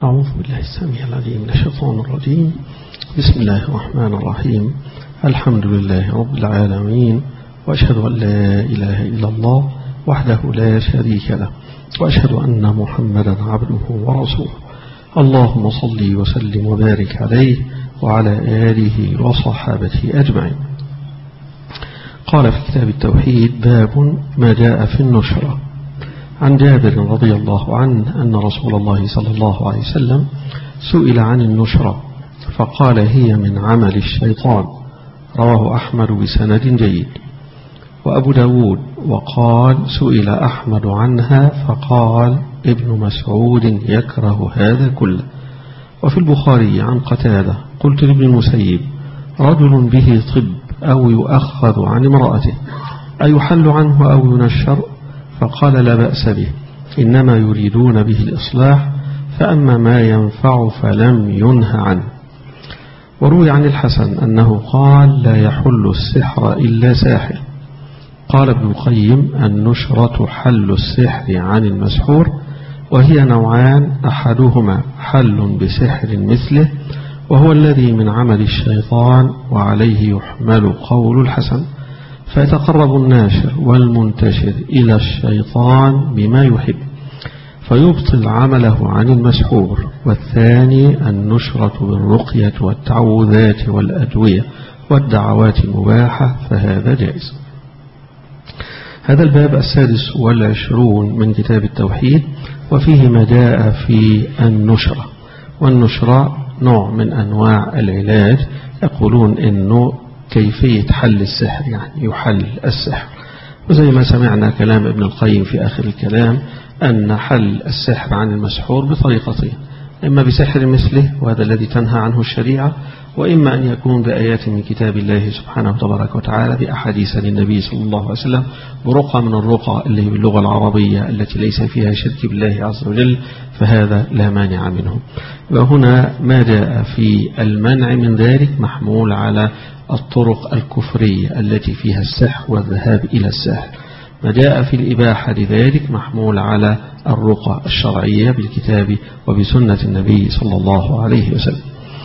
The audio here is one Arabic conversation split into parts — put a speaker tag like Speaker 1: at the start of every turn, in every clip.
Speaker 1: أعوذ بالله السميع العليم من الشيطان الرجيم. بسم الله الرحمن الرحيم. الحمد لله رب العالمين، وأشهد أن لا إله إلا الله وحده لا شريك له، وأشهد أن محمدا عبده ورسوله. اللهم صل وسلم وبارك عليه وعلى آله وصحابته أجمعين. قال في كتاب التوحيد: باب ما جاء في النشرة. عن جابر رضي الله عنه أن رسول الله صلى الله عليه وسلم سئل عن النشرة فقال: هي من عمل الشيطان. رواه أحمد بسند جيد. وأبو داود وقال: سئل أحمد عنها فقال: ابن مسعود يكره هذا كله. وفي البخاري عن قتادة: قلت لابن المسيب: رجل به طب أو يؤخذ عن امرأته أيحل عنه أو ينشر؟ فقال: لا بأس به، إنما يريدون به الإصلاح، فأما ما ينفع فلم ينه عنه. وروي عن الحسن أنه قال: لا يحل السحر إلا ساحر. قال ابن القيم: النشرة حل السحر عن المسحور، وهي نوعان: أحدهما حل بسحر مثله، وهو الذي من عمل الشيطان، وعليه يحمل قول الحسن، فيتقرب الناشر والمنتشر إلى الشيطان بما يحب فيبطل عمله عن المسحور. والثاني النشرة بالرقية والتعوذات والأدوية والدعوات المباحة، فهذا جائز. هذا الباب 26 من كتاب التوحيد، وفيه ما جاء في النشرة. والنشرة نوع من أنواع العلاج، يقولون إنه كيفية حل السحر، يعني يحل السحر. وزي ما سمعنا كلام ابن القيم في آخر الكلام أن حل السحر عن المسحور بطريقتين: إما بسحر مثله، وهذا الذي تنهى عنه الشريعة، وإما أن يكون بآيات من كتاب الله سبحانه وتبارك وتعالى، بأحاديث للنبي صلى الله عليه وسلم، برقى من الرقى اللي هي باللغة العربية التي ليس فيها شرك بالله عز وجل، فهذا لا مانع منه. وهنا ما جاء في المنع من ذلك محمول على الطرق الكفرية التي فيها السحر والذهاب إلى السحر. ما جاء في الإباحة لذلك محمول على الرقى الشرعية بالكتاب وبسنة النبي صلى الله عليه وسلم.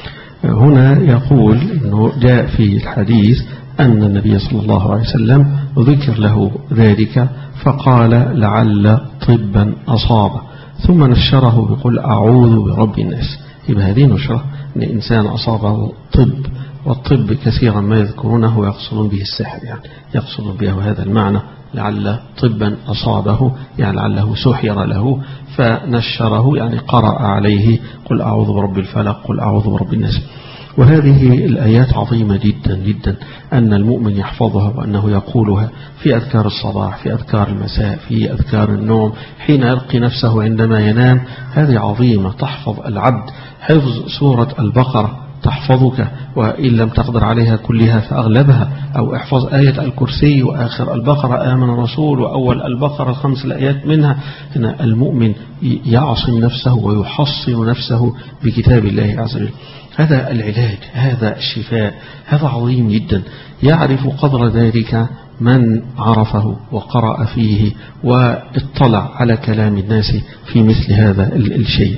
Speaker 1: هنا يقول إنه جاء في الحديث أن النبي صلى الله عليه وسلم ذكر له ذلك فقال: لعل طبا أصابه، ثم نشره بقول: أعوذ برب الناس. يبقى هذه نشرة أن إنسان أصابه طب، والطب كثيرا ما يذكرونه ويقصدون به السحر، يعني يقصدون به هذا المعنى: لعل طبا أصابه، يعني لعله سحر له فنشره، يعني قرأ عليه: قل أعوذ برب الفلق، قل أعوذ برب الناس. وهذه الآيات عظيمة جدا جدا أن المؤمن يحفظها، وأنه يقولها في أذكار الصباح، في أذكار المساء، في أذكار النوم، حين يلقي نفسه عندما ينام. هذه عظيمة تحفظ العبد. حفظ سورة البقرة تحفظك، وإن لم تقدر عليها كلها فأغلبها، أو احفظ آية الكرسي وآخر البقرة آمن الرسول وأول البقرة 5 آيات منها. هنا المؤمن يعصم نفسه ويحصن نفسه بكتاب الله عز وجل. هذا العلاج، هذا الشفاء، هذا عظيم جدا. يعرف قدر ذلك من عرفه وقرأ فيه واطلع على كلام الناس في مثل هذا الشيء.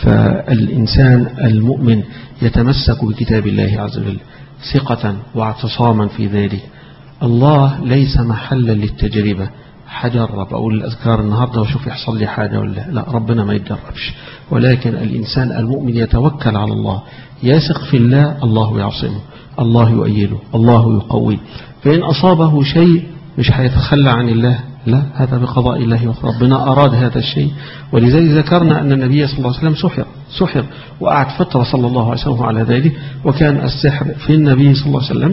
Speaker 1: فالإنسان المؤمن يتمسك بكتاب الله عز وجل ثقة واعتصاما في ذلك. الله ليس محلا للتجربة، حجرب أقول الأذكار النهاردة وشوف يحصل لي حاجة ولا لا. ربنا ما يتجربش، ولكن الإنسان المؤمن يتوكل على الله، يثق في الله، الله يعصمه، الله يؤيده، الله يقويه. فإن أصابه شيء مش هيتخلى عن الله، لا، هذا بقضاء الله، ربنا أراد هذا الشيء. ولذلك ذكرنا أن النبي صلى الله عليه وسلم سحر وقعد فترة صلى الله عليه وسلم على ذلك. وكان السحر في النبي صلى الله عليه وسلم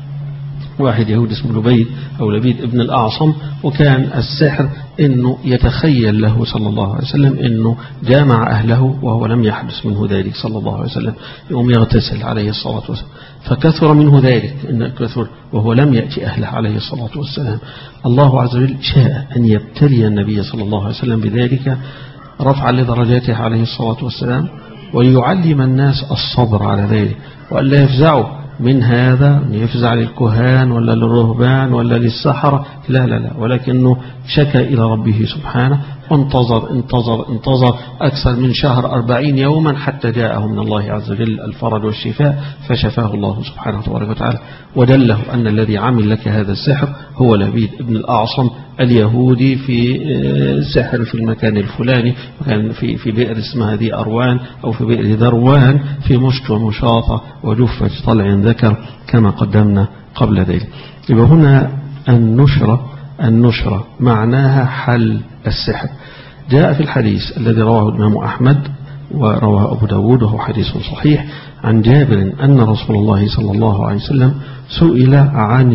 Speaker 1: واحد يهود اسمه لبيد أو لبيد ابن الأعصم، وكان السحر إنه يتخيل له صلى الله عليه وسلم إنه جامع أهله وهو لم يحدث منه ذلك صلى الله عليه وسلم، يقوم يغتسل عليه الصلاة والسلام، فكثر منه ذلك، إن كثر وهو لم يأتي أهله عليه الصلاة والسلام. الله عز وجل شاء أن يبتلي النبي صلى الله عليه وسلم بذلك رفعا لدرجاته عليه الصلاة والسلام، وليعلم الناس الصبر على ذلك، وألا يفزعوا من هذا، أن يفزع للكهان ولا للرهبان ولا للسحرة، لا لا لا، ولكنه شكى إلى ربه سبحانه انتظر أكثر من شهر 40 يوما حتى جاءه من الله عز وجل الفرج والشفاء، فشفاه الله سبحانه وتعالى ودله أن الذي عمل لك هذا السحر هو لبيد ابن الأعصم اليهودي في سحر في المكان الفلاني، وكان في بئر اسمها ذي أروان أو في بئر ذروان في مشط ومشاطة وجفة طلع ذكر كما قدمنا قبل ذلك. يبقى هنا النشرة معناها حل السحر. جاء في الحديث الذي رواه الإمام أحمد ورواه أبو داود وهو حديث صحيح عن جابر أن رسول الله صلى الله عليه وسلم سئل عن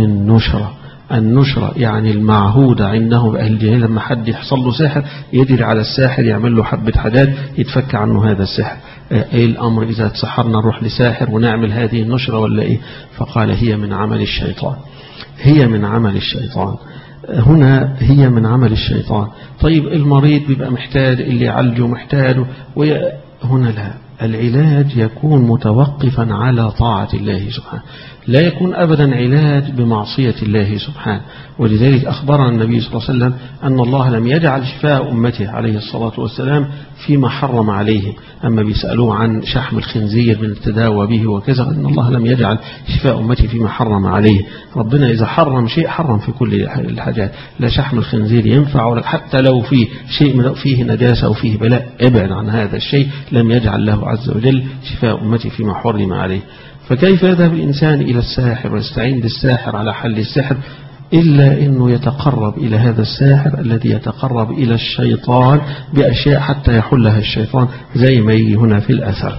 Speaker 1: النشرة يعني المعهودة عندهم بأهل الجاهلية، لما حد يحصل له سحر يدري على الساحر يعمل له حبة حاجات يتفك عنه هذا السحر. ايه الأمر إذا تسحرنا نروح لساحر ونعمل هذه النشرة ولا ايه؟ فقال هي من عمل الشيطان، هي من عمل الشيطان. هنا هي من عمل الشيطان. طيب المريض بيبقى محتاج اللي يعالجه محتاجه، هنا لا، العلاج يكون متوقفا على طاعة الله سبحانه، لا يكون أبدا علاج بمعصية الله سبحانه. ولذلك أخبرنا النبي صلى الله عليه وسلم أن الله لم يجعل شفاء أمته عليه الصلاة والسلام فيما حرم عليهم. أما بيسألوه عن شحم الخنزير من التداوى به وكذا، أن الله لم يجعل شفاء أمته فيما حرم عليه. ربنا إذا حرم شيء حرم في كل الحاجات، لا شحم الخنزير ينفع ولا حتى لو فيه شيء فيه نجاسة أو فيه بلاء ابعد عن هذا الشيء، لم يجعل له عز وجل شفاء أمته فيما حرم عليه. فكيف يذهب الإنسان إلى الساحر ويستعين بالساحر على حل السحر إلا أنه يتقرب إلى هذا الساحر الذي يتقرب إلى الشيطان بأشياء حتى يحلها الشيطان زي ما يجي هنا في الأثر.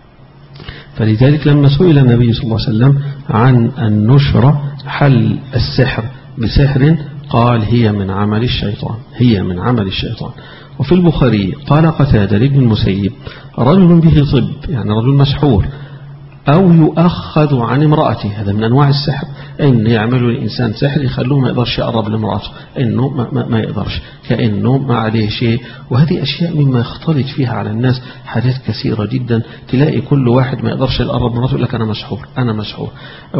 Speaker 1: فلذلك لما سئل النبي صلى الله عليه وسلم عن النشرة حل السحر بسحر قال هي من عمل الشيطان، هي من عمل الشيطان. وفي البخاري قال قتادة لابن المسيب رجل به طب، يعني رجل مسحور أو يؤخذ عن امرأته، هذا من أنواع السحر، إن يعملوا الإنسان سحر يخلوه ما يقدرش يقرب لامرأته، إنه ما يقدرش، كأنه ما عليه شيء. وهذه أشياء مما يختلط فيها على الناس حاجات كثيرة جدا. تلاقي كل واحد ما يقدرش يقرب لامرأته يقول لك أنا مسحور،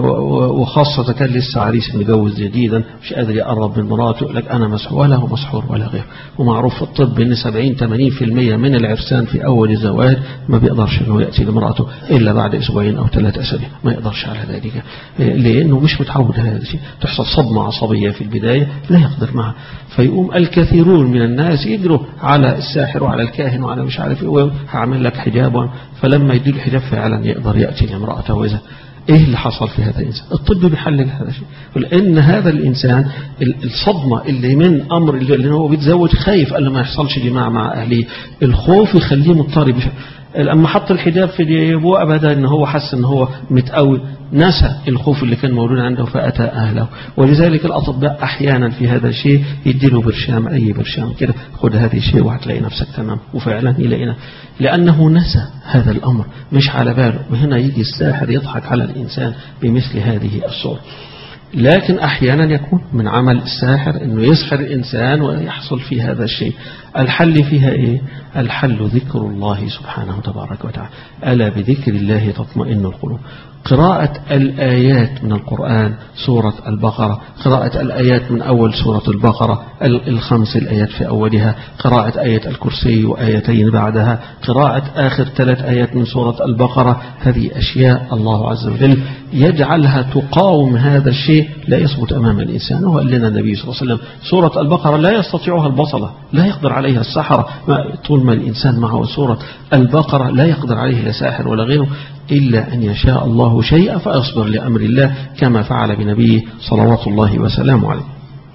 Speaker 1: وخاصة كان لسه عريس متجوز جديدا مش قادر يقرب من مراته يقول لك أنا مسحور، ولا هو مسحور ولا غيره. ومعروف في الطب إن 70-80% من العرسان في أول الزواج ما بيقدرش إنه يأتي لامرأته إلا بعد أسبوعين أو 3 أسابيع، ما يقدرش على ذلك لأنه مش متعود هذا الشيء. تحصل صدمة عصبية في البداية لا يقدر معها، فيقوم الكثيرون من الناس يجروا على الساحر وعلى الكاهن وعلى مش عارف ايه، هعمل لك حجاب، فلما يدي الحجاب فعلا يقدر يأتي لامرأته. وإذا ايه اللي حصل في هذا الإنسان؟ الطب بيحلل هذا الشيء، لأن هذا الإنسان الصدمة اللي من أمر اللي هو بيتزوج خايف قال ما يحصلش جماع مع أهليه، الخوف يخليه مضطرب. لما حط الحجاب في جيبه أبدا إن هو حس إن هو متقوي، نسى الخوف اللي كان موجود عنده فأتى أهله. ولذلك الأطباء أحيانا في هذا الشيء يديله برشام، أي برشام كده خد هذه الشيء وهتلاقي نفسك تمام، وفعلا يلاقينا لأنه نسى هذا الأمر مش على باله. وهنا يجي الساحر يضحك على الإنسان بمثل هذه الصورة. لكن أحيانا يكون من عمل الساحر أنه يسحر الإنسان ويحصل في هذا الشيء. الحل فيها إيه؟ الحل ذكر الله سبحانه تبارك وتعالى، ألا بذكر الله تطمئن القلوب. قراءة الآيات من القرآن، سورة البقرة، قراءة الآيات من أول سورة البقرة 5 الآيات في أولها، قراءة آية الكرسي وآيتين بعدها، قراءة آخر 3 آيات من سورة البقرة، هذه أشياء الله عز وجل يجعلها تقاوم هذا الشيء لا يثبت أمام الإنسان. وقال لنا النبي صلى الله عليه وسلم سورة البقرة لا يستطيعها البطلة، لا يقدر عليها السحرة. طول ما الإنسان معه سورة البقرة لا يقدر عليه لا ساحر ولا غيره، إلا أن يشاء الله شيئا فأصبر لأمر الله كما فعل بنبيه صلوات الله وسلامه عليه.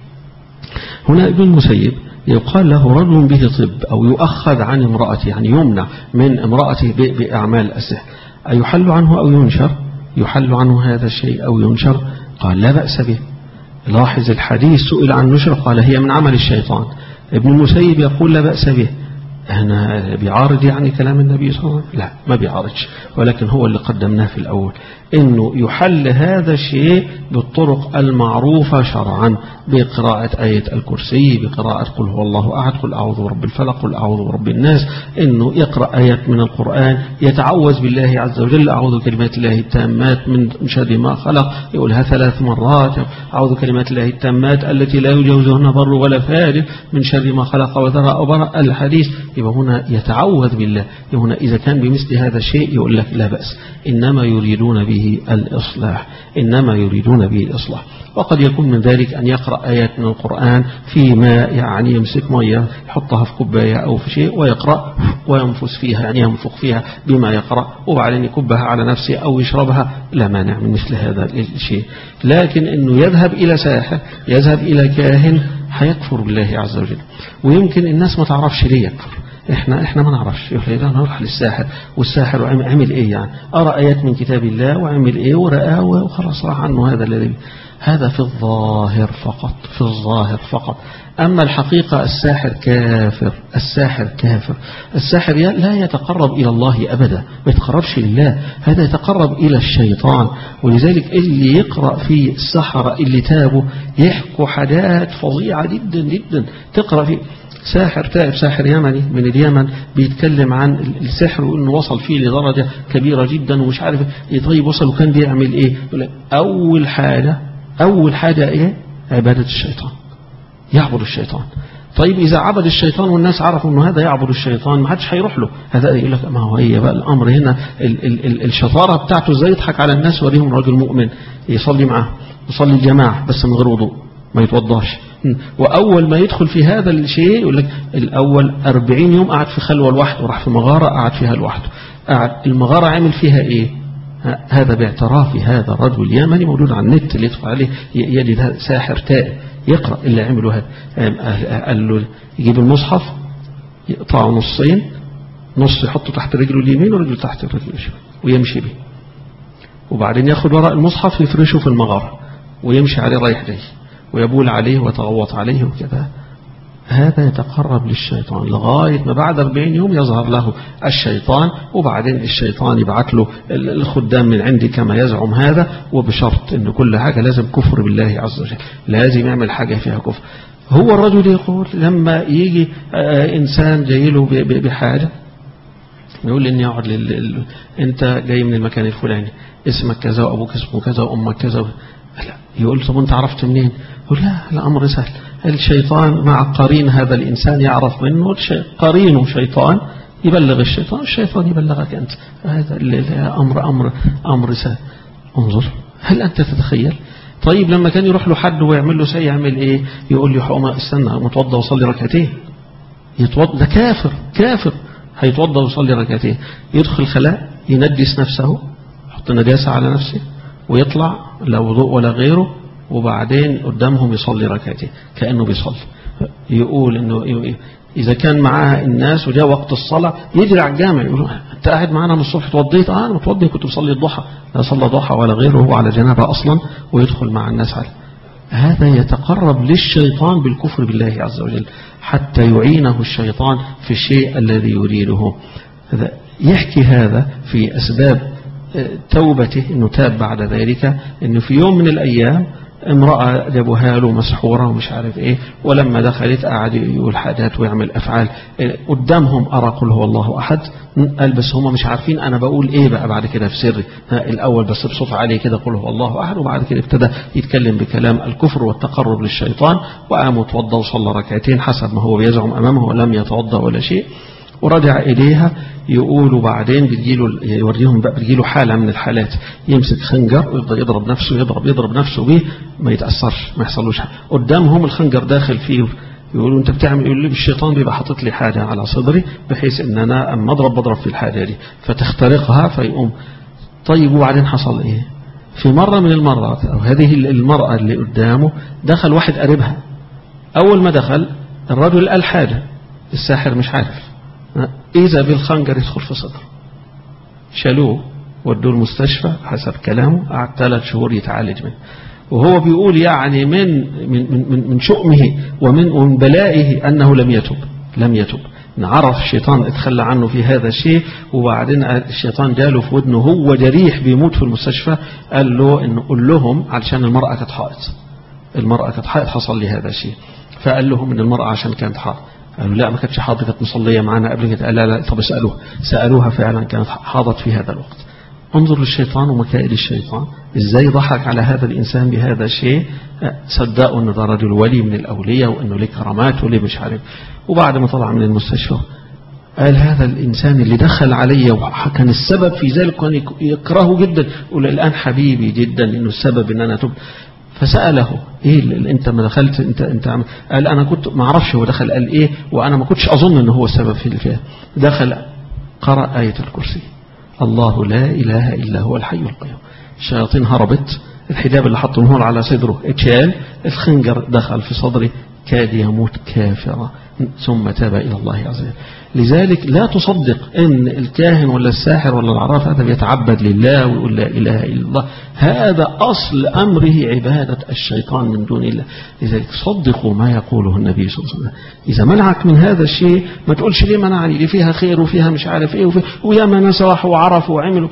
Speaker 1: هنا ابن المسيب يقال له رجل به طب أو يؤخذ عن امرأته، يعني يمنع من امرأته بأعمال السحر، أيحل عنه أو ينشر؟ يحل عنه هذا الشيء أو ينشر؟ قال لا بأس به. لاحظ الحديث سئل عن نشر قال هي من عمل الشيطان. ابن المسيب يقول لا بأس به. هنا بيعارض يعني كلام النبي صلى الله عليه وسلم؟ لا ما بيعارضش، ولكن هو اللي قدمناه في الأول أنه يحل هذا الشيء بالطرق المعروفة شرعا، بقراءة آية الكرسي، بقراءة قل هو الله أحد، قل أعوذ برب الفلق، قل أعوذ برب الناس، أنه يقرأ آيات من القرآن، يتعوذ بالله عز وجل، أعوذ كلمات الله التامات من شر ما خلق، يقولها 3 مرات، أعوذ كلمات الله التامات التي لا يجاوزهن بر ولا فاجر من شر ما خلق وذرى أو برأ الحديث. يبقى هنا يتعوذ بالله. هنا إذا كان بمثل هذا الشيء يقول لك لا بأس، إنما يريدون به الإصلاح، إنما يريدون به الإصلاح. وقد يكون من ذلك أن يقرأ آيات من القرآن فيما يعني يمسك مية يحطها في كوباية أو في شيء ويقرأ وينفس فيها، يعني ينفخ فيها بما يقرأ وبعدين يكبها على نفسه أو يشربها، لا مانع من مثل هذا الشيء. لكن أنه يذهب إلى ساحر، يذهب إلى كاهن، هيكفر بالله عز وجل. ويمكن الناس ما تعرفش ليه يكفر. احنا ما نعرفش، يقول نروح للساحر، والساحر عمل ايه يعني؟ قرأ آيات من كتاب الله وعمل ايه ورآه وخلاص راح عنه. هذا في الظاهر فقط، في الظاهر فقط. أما الحقيقة الساحر كافر، الساحر كافر. الساحر لا يتقرب إلى الله أبدا، ما يتقربش لله، هذا يتقرب إلى الشيطان. ولذلك اللي يقرأ في السحرة اللي تابوا يحكوا حاجات فظيعة جدا جدا. تقرأ في ساحر تائب، ساحر يمني من اليمن، بيتكلم عن السحر وانه وصل فيه لدرجة كبيرة جدا ومش عارف طيب وصل وكان بيعمل ايه. اول حاجة ايه؟ عبادة الشيطان، يعبد الشيطان. طيب إذا عبد الشيطان والناس عرفوا أنه هذا يعبد الشيطان ما حدش هيروح له. هذا يقول لك ما هو هي بقى الأمر هنا الشطارة بتاعته ازاي يضحك على الناس وريهم رجل مؤمن يصلي معه، يصلي الجماعة بس من غير وضوء، ما يتوضاش. وأول ما يدخل في هذا الشيء يقول لك الأول 40 يوم قعد في خلوة لوحده، وراح في مغارة قعد فيها لوحده. قعد المغارة عمل فيها إيه؟ هذا باعتراف هذا الرجل اليمني موجود على النت اللي يدخل عليه يجد هذا ساحر تائب يقرأ اللي عمله هذا. قال له يجيب المصحف يقطعه نصين، نص يحطه تحت رجله اليمين ورجله تحت رجله الشمال ويمشي به، وبعدين ياخد وراء المصحف يفرشه في المغارة ويمشي عليه رايح جاي ويبول عليه ويتغوط عليه وكذا. هذا يتقرب للشيطان لغاية ما بعد 40 يوم يظهر له الشيطان، وبعدين الشيطان يبعث له الخدام من عندي كما يزعم هذا، وبشرط أن كل حاجة لازم كفر بالله عز وجل، لازم يعمل حاجة فيها كفر. هو الرجل يقول لما يجي إنسان جاي له بحاجة يقول إني أقعد أنت جاي من المكان الفلاني، اسمك كذا وأبوك اسمه كذا وأمك كذا لا. يقول طب أنت عرفت منين؟ يقول لا الأمر سهل، الشيطان مع قرين هذا الإنسان يعرف منه، قرينه شيطان يبلغ الشيطان، الشيطان يبلغك أنت. هذا أمر سهل. انظر، هل أنت تتخيل؟ طيب لما كان يروح له حد ويعمل له شيء يعمل إيه؟ يقول له حقوم استنى متوضى وصلي ركعتين. يتوضى، ده كافر هيتوضى ويصلي ركعتين، يدخل خلاء ينجس نفسه، يحط نجاسة على نفسه ويطلع لا وضوء ولا غيره، وبعدين قدامهم يصلي ركعتين كأنه بيصلي. يقول إنه إذا كان معاه الناس وجاء وقت الصلاة يجري على الجامع يقول أنت قاعد معنا من الصبح توضيت؟ أنا متوضي كنت بصلي الضحى. لا صلى ضحى ولا غيره، هو على جنابه أصلا، ويدخل مع الناس عليه. هذا يتقرب للشيطان بالكفر بالله عز وجل حتى يعينه الشيطان في الشيء الذي يريده. يحكي هذا في أسباب توبته، أنه تاب بعد ذلك، أنه في يوم من الأيام امرأة جابوها له مسحورة ومش عارف ايه، ولما دخلت قعد يقول حاجات ويعمل أفعال قدامهم. أرى قل هو الله أحد، قال بس هم مش عارفين أنا بقول ايه بقى بعد كده في سري. الأول بس بصوت عالي كده قل هو الله أحد، وبعد كده ابتدى يتكلم بكلام الكفر والتقرب للشيطان، وقام وتوضى وصلى ركعتين حسب ما هو بيزعم أمامه، ولم يتوضى ولا شيء، ورجع إليها. يقولوا بعدين يوريهم بقى بتجيله حالة من الحالات، يمسك خنجر ويفضل يضرب نفسه، يضرب نفسه بيه، ما يتأثرش، ما يحصلوش حاجة. قدامهم الخنجر داخل فيه، يقولوا انت بتعمل؟ يقول لي الشيطان بيبقى حاطط لي حاجة على صدري بحيث ان انا اما بضرب في الحاجة دي فتخترقها فيقوم. طيب وبعدين حصل ايه؟ في مرة من المرات، او هذه المرأة اللي قدامه دخل واحد قريبها. اول ما دخل الرجل قال حاجة، الساحر مش عارف، إذا بالخنجر يدخل في صدره. شالوه ودوه المستشفى حسب كلامه، قعد 3 شهور يتعالج منه. وهو بيقول يعني من شؤمه ومن بلائه أنه لم يتب، لم يتب. عرف الشيطان اتخلى عنه في هذا الشيء، وبعدين الشيطان جاله في ودنه هو جريح بيموت في المستشفى، قال له إنه قل لهم علشان المرأة كانت حائض، المرأة كانت حائض حصل لي هذا الشيء. فقال لهم إن المرأة عشان كانت حائض، قالوا لا ما كانتش حاضت، كانت مصلية معنا قبل كده. قال لا طب سألوها فعلا كانت حاضت في هذا الوقت. انظر للشيطان ومكائد الشيطان ازاي ضحك على هذا الإنسان بهذا الشيء. صدقوا ان ده رجل ولي من الأولياء وانه ليه كرامات وليه مش عارف. وبعد ما طلع من المستشفى قال هذا الإنسان اللي دخل علي وكان السبب في ذلك كان يكرهه جدا، يقول الآن حبيبي جدا انه السبب ان انا تب. فسأله ايه اللي انت ما دخلت انت قال انا كنت ما اعرفش هو دخل قال ايه، وانا ما كنتش اظن ان هو السبب في الفئة. دخل قرأ آية الكرسي، الله لا إله إلا هو الحي القيوم. الشياطين هربت، الحجاب اللي حطه هو على صدره اتشال، الخنجر دخل في صدره، كاد يموت كافرا ثم تاب إلى الله عز وجل. لذلك لا تصدق ان الكاهن ولا الساحر ولا العراف هذا بيتعبد لله ويقول لا إله إلا الله، هذا أصل أمره عبادة الشيطان من دون الله. لذلك صدقوا ما يقوله النبي صلى الله عليه وسلم. إذا منعك من هذا الشيء ما تقولش ليه منعني، دي فيها خير وفيها مش عارف ايه ويا ما ناس راحوا وعرفوا وعملوا.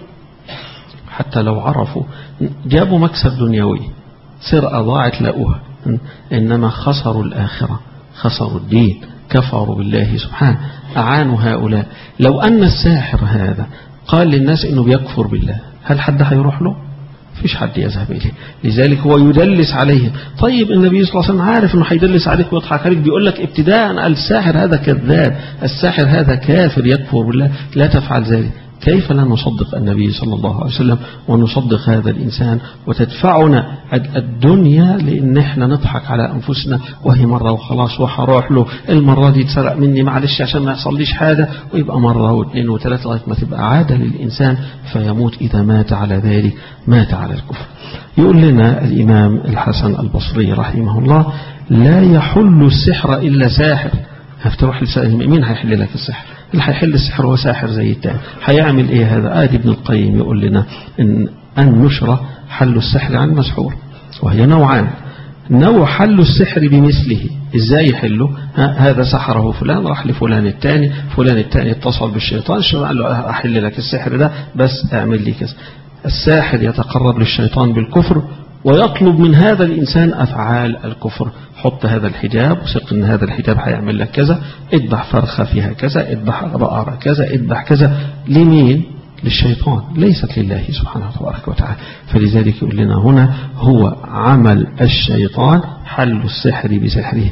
Speaker 1: حتى لو عرفوا جابوا مكسب دنيوي، سرقة ضاعت لقوها، إنما خسروا الآخرة، خسروا الدين، كفروا بالله سبحانه. أعانوا هؤلاء. لو أن الساحر هذا قال للناس إنه بيكفر بالله، هل حد هيروح له؟ فيش حد يذهب إليه. لذلك هو يدلس عليهم. طيب النبي صلى الله عليه وسلم عارف إنه هيدلس عليك ويضحك عليك، بيقول لك ابتداء الساحر هذا كذاب، الساحر هذا كافر يكفر بالله، لا تفعل ذلك. كيف لا نصدق النبي صلى الله عليه وسلم ونصدق هذا الإنسان، وتدفعنا الدنيا لأن احنا نضحك على أنفسنا، وهي مرة وخلاص وهروح له، المرة دي تسرق مني معلش عشان ما يحصليش حاجة، ويبقى مرة واثنين وثلاثة لغاية ما تبقى عادة للإنسان فيموت. إذا مات على ذلك مات على الكفر. يقول لنا الإمام الحسن البصري رحمه الله لا يحل السحر إلا ساحر. هفتروح مين هيحل لك السحر؟ اللي هيحل السحر هو ساحر زي التاني. هيعمل ايه هذا؟ ابن القيم يقول لنا ان النشرة حل السحر عن المسحور، وهي نوعان. نوع حل السحر بمثله، ازاي يحله؟ هذا سحره فلان، راح لفلان التاني، فلان التاني اتصل بالشيطان، الشيطان قال له احل لك السحر ده بس اعمل لي كذا. الساحر يتقرب للشيطان بالكفر ويطلب من هذا الإنسان أفعال الكفر. حط هذا الحجاب وثق أن هذا الحجاب هيعمل لك كذا، اذبح فرخة فيها كذا، اذبح بقرة كذا، اذبح كذا. لمين؟ للشيطان، ليست لله سبحانه تبارك وتعالى. فلذلك يقول لنا هنا هو عمل الشيطان حل السحر بسحره.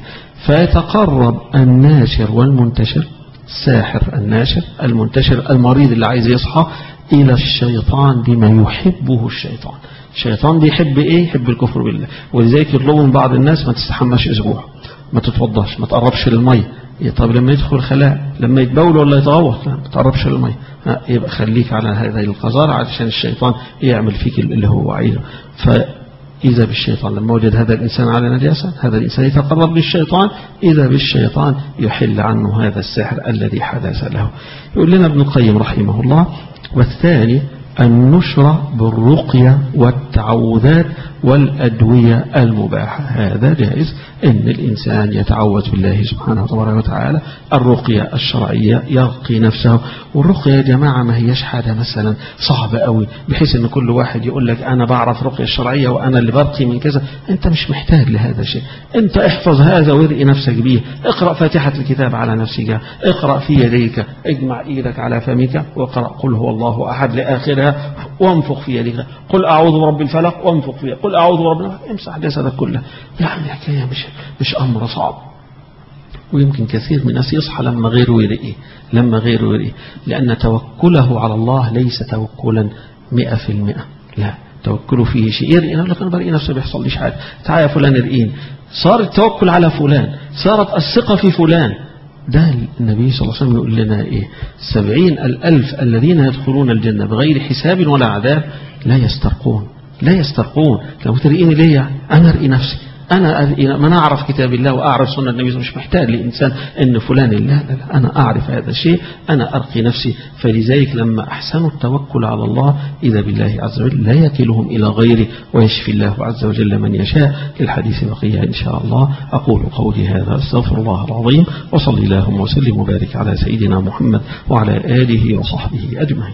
Speaker 1: فيتقرب الناشر والمنتشر، الساحر الناشر المنتشر المريض اللي عايز يصحى، إلى الشيطان بما يحبه الشيطان. الشيطان بيحب ايه؟ يحب الكفر بالله. ولذلك يطلبوا من بعض الناس ما تستحماش اسبوع، ما تتوضاش، ما تقربش للميه. طب لما يدخل الخلاء، لما يتبول ولا يتغوط، لا ما تقربش للميه. يبقى خليك على هذه القذارة عشان الشيطان يعمل فيك اللي هو عايزه. فإذا بالشيطان لما وجد هذا الإنسان على نجاسة، هذا الإنسان يتقرب للشيطان، إذا بالشيطان يحل عنه هذا السحر الذي حدث له. يقول لنا ابن القيم رحمه الله والثاني النشرة بالرقية والتعوذات والأدوية المباحة. هذا جائز أن الإنسان يتعوذ بالله سبحانه وتعالى. الرقية الشرعية يرقي نفسه. والرقية يا جماعة ما هيش حاجة مثلا صعبة قوي بحيث أن كل واحد يقول لك أنا بعرف رقية الشرعية وأنا اللي برقي من كذا. أنت مش محتاج لهذا الشيء. أنت احفظ هذا وارقي نفسك به. اقرأ فاتحة الكتاب على نفسك، اقرأ في يديك، اجمع إيدك على فمك واقرأ قل هو الله أحد لآخرها وانفق في يدك، قل أعوذ برب الفلق وانفق في يدك، قل أعوذ برب الناس، امسح جسدك كله. يعني حكاية مش أمر صعب. ويمكن كثير من الناس يصحى لما غيره يرئيه، لأن توكله على الله ليس توكلا 100%. لا، توكله فيه شيء. يرئي لك أنا برئي نفسي بيحصل ليش حاجة، تعال يا فلان ارئيني. صار التوكل على فلان، صارت الثقة في فلان. ده النبي صلى الله عليه وسلم يقول لنا إيه؟ 70,000 الذين يدخلون الجنة بغير حساب ولا عذاب لا يسترقون. لو ترئيني ليه؟ أنا أرئي نفسي، ما أنا أعرف كتاب الله وأعرف سنة النبي، مش محتاج لإنسان إن فلان الله، لا، أنا أعرف هذا الشيء، أنا أرقي نفسي. فلذلك لما أحسنوا التوكل على الله إذا بالله عز وجل لا يكلهم إلى غيره، ويشفي الله عز وجل من يشاء. للحديث بقية إن شاء الله. أقول قولي هذا، أستغفر الله العظيم، وصلي اللهم وسلم وبارك على سيدنا محمد وعلى آله وصحبه أجمعين.